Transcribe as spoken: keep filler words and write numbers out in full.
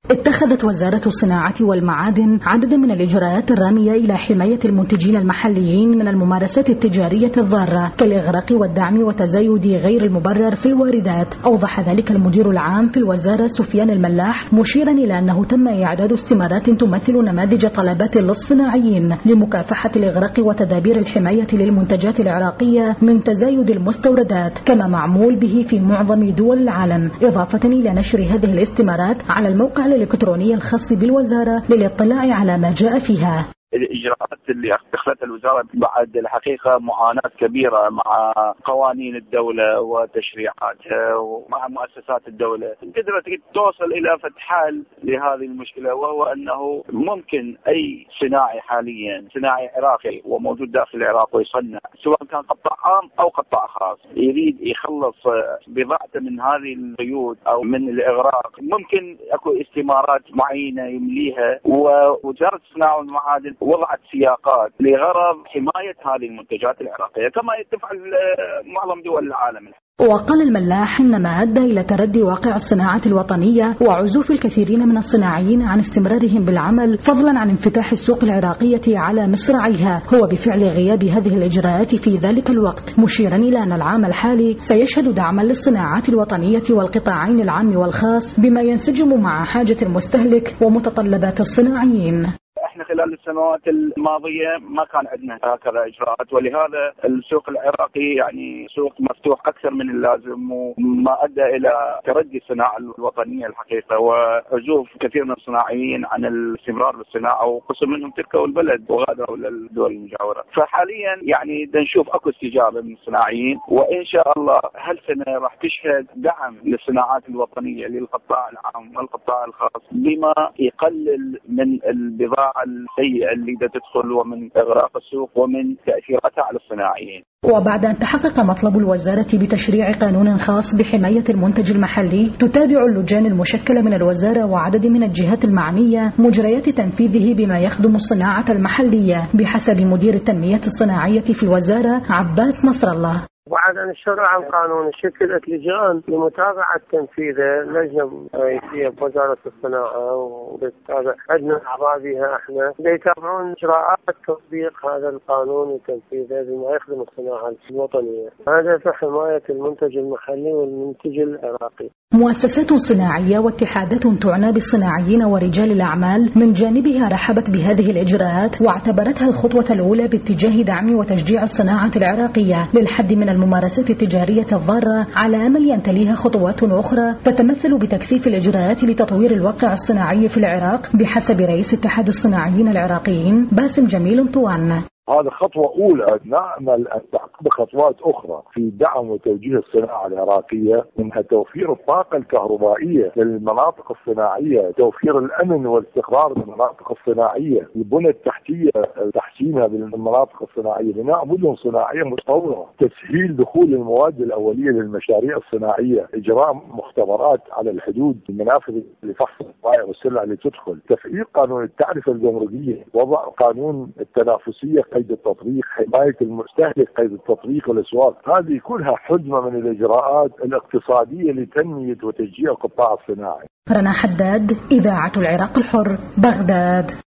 اتخذت وزارة الصناعة والمعادن عددا من الإجراءات الرامية إلى حماية المنتجين المحليين من الممارسات التجارية الضارة كالإغراق والدعم وتزايد غير المبرر في الواردات. أوضح ذلك المدير العام في الوزارة سفيان الملاح مشيرا إلى أنه تم إعداد استمارات تمثل نماذج طلبات للصناعيين لمكافحة الإغراق وتدابير الحماية للمنتجات العراقية من تزايد المستوردات كما معمول به في معظم دول العالم، إضافة إلى نشر هذه الاستمارات على الموقع الإلكتروني الخاص بالوزارة للاطلاع على ما جاء فيها. الإجراءات اللي اتخذتها الوزارة بعد الحقيقة معاناة كبيرة مع قوانين الدولة وتشريعاتها ومع مؤسسات الدولة، قدرت توصل إلى فتح حل لهذه المشكلة، وهو أنه ممكن أي صناعي حاليا صناعي عراقي وموجود داخل العراق ويصنع سواء كان قطاع عام أو قطاع خاص يريد يخلص بضاعته من هذه القيود أو من الإغراق، ممكن أكو استمارات معينة يمليها، ووزارة الصناعة والمعادن وضعت سياقات لغرض حماية هذه المنتجات العراقية كما تفعل معظم دول العالم. وقال الملاح إن ما أدى إلى تردي واقع الصناعة الوطنية وعزوف الكثيرين من الصناعيين عن استمرارهم بالعمل فضلا عن انفتاح السوق العراقية على مصراعيها هو بفعل غياب هذه الإجراءات في ذلك الوقت، مشيرا إلى أن العام الحالي سيشهد دعما للصناعات الوطنية والقطاعين العام والخاص بما ينسجم مع حاجة المستهلك ومتطلبات الصناعيين. احنا خلال السنوات الماضيه ما كان عندنا هكذا اجراءات، ولهذا السوق العراقي يعني سوق مفتوح اكثر من اللازم، وما ادى الى تردي الصناعه الوطنيه الحقيقه وعزوف كثير من الصناعيين عن الاستمرار بالصناعه، وقسم منهم تركوا البلد وغادروا للدول المجاوره. فحاليا يعني نشوف اكو استجابه من الصناعيين، وان شاء الله هالسنه راح تشهد دعم للصناعات الوطنيه للقطاع العام والقطاع الخاص بما يقلل من البضاعه السيئة اللي دا تدخل ومن إغراق السوق ومن تأثيراتها على الصناعيين. وبعد أن تحقق مطلب الوزارة بتشريع قانون خاص بحماية المنتج المحلي، تتابع اللجان المشكلة من الوزارة وعدد من الجهات المعنية مجريات تنفيذه بما يخدم الصناعة المحلية بحسب مدير التنمية الصناعية في الوزارة عباس نصر الله. بعد أن الشرع القانون شكلت لجان لمتابعة تنفيذه، لجنة رئيسية بوزارة الصناعة وبالتابع عندنا أعضاء بها احنا ليتابعون إجراءات تطبيق هذا القانون وتنفيذه بما يخدم الصناعة الوطنية، هذا في حماية المنتج المحلي والمنتج العراقي. مؤسسات صناعية واتحادات تعنى بالصناعيين ورجال الأعمال من جانبها رحبت بهذه الإجراءات واعتبرتها الخطوة الأولى باتجاه دعم وتشجيع الصناعة العراقية للحد من الممارسات التجارية الضارة، على أمل ينتليها خطوات أخرى تتمثل بتكثيف الإجراءات لتطوير الواقع الصناعي في العراق بحسب رئيس اتحاد الصناعيين العراقيين باسم جميل طوان. هذا خطوة أولى، نأمل أن تعقب خطوات أخرى في دعم وتوجيه الصناعة العراقية، منها توفير الطاقة الكهربائية للمناطق الصناعية، توفير الأمن والاستقرار للمناطق الصناعية، البنى التحتية تحسينها بالمناطق الصناعية، بناء مدن صناعية متطورة، تسهيل دخول المواد الأولية للمشاريع الصناعية، إجراء مختبرات على الحدود، المنافذ لفحص البضائع والسلع اللي تدخل، تفعيل قانون التعرفة الجمركية، وضع قانون التنافسية قيد التطبيق، حماية المستهلك قيد التطبيق والأسواق. هذه كلها حزمة من الإجراءات الاقتصادية لتنمية وتشجيع القطاع الصناعي. رنا حداد، إذاعة العراق الحر، بغداد.